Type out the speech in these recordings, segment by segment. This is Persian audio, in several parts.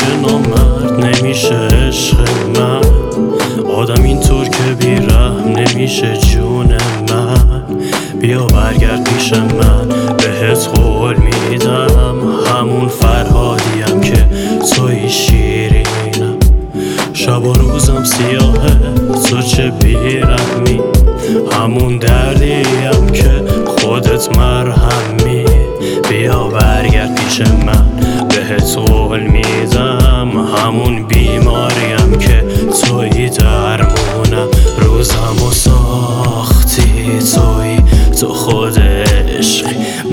نامرد نمیشه عشق من، آدم اینطور که بیرحم نمیشه جون من. بیا برگرد پیش من، بهت قول میدم همون فرهادیم که توی شیرینم. شب و روزم سیاهه تو چه بیرحمی، همون دردیم که خودت مرهمی. بیا برگرد پیش من، بهت قول میدم همون بیماریم که توی درمونم. روزمو ساختی توی تو خود عشقی،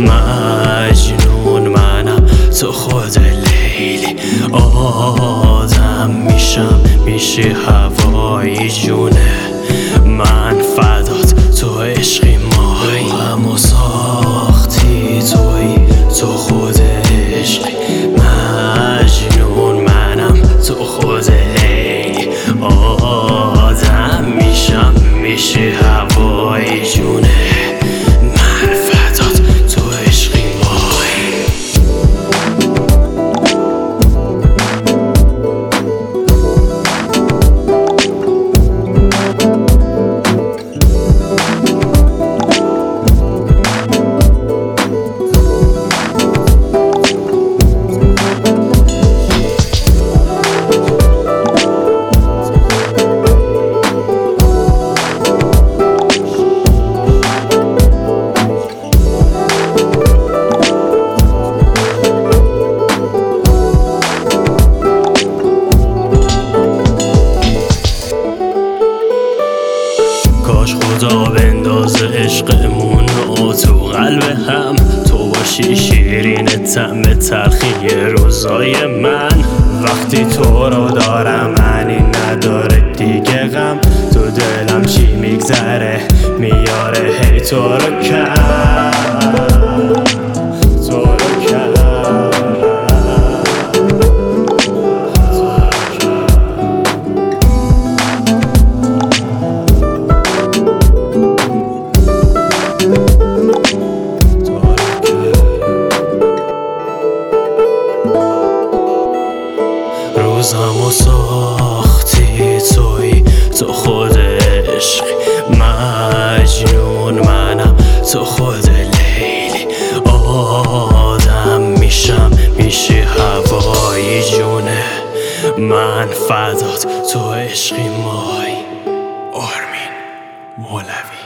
مجنون منم تو خود لیلی. آدم میشم میشی هوایی جونه من، فدات تو عشقی مایی. روزمو ساختی توی تو خود عشقی، مجنون منم تو خود لیلی. آدم میشم میشی هوایی جونه من، فدات تو عشقی مایی. کاش خدا بندازه عشقمون رو تو قلب هم، تو باشی شیرین طعم تلخی روزای من. وقتی تو رو دارم معنی نداره دیگه غم، تو دلم چی میگذره میاره هی تو رو کم. روزمو ساختی توی تو خود عشقی، مجنون منم تو خود لیلی. آدم میشم میشی هوایی جونه من، فدات تو عشقی مای. آرمین مولوی.